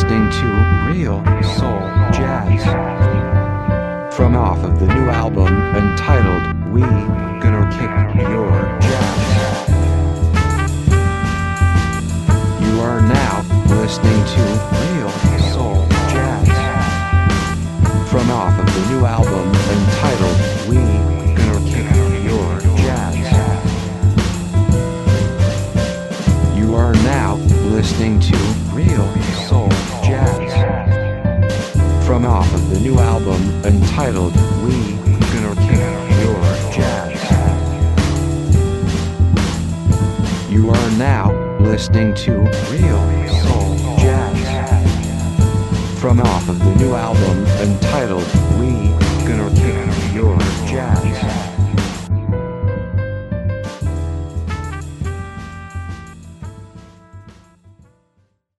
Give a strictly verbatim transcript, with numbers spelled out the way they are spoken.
listening to Real Soul Jazz from off of the new album entitled We Gonna Kick Your Jazz. You are now listening to Real Soul Jazz from off of the new album entitled We Gonna Kick Your Jazz. You are now listening to Real Soul Jazz from off of the new album entitled We Gonna Kick Your Jazz. You are now listening to Real Soul Jazz from off of the new album entitled We Gonna Kick Your Jazz.